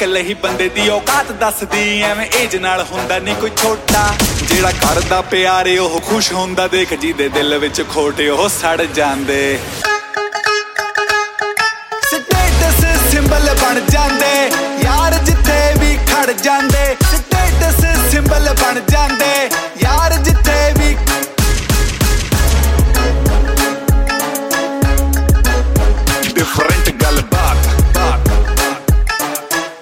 अकल ही बंदे दी औकात दसदी एवें एज नाल हुंदा नहीं कोई छोटा जेड़ा करदा प्यारे ओह खुश हुंदा देख जिहदे दिल विच खोटे ओह सड़ जांदे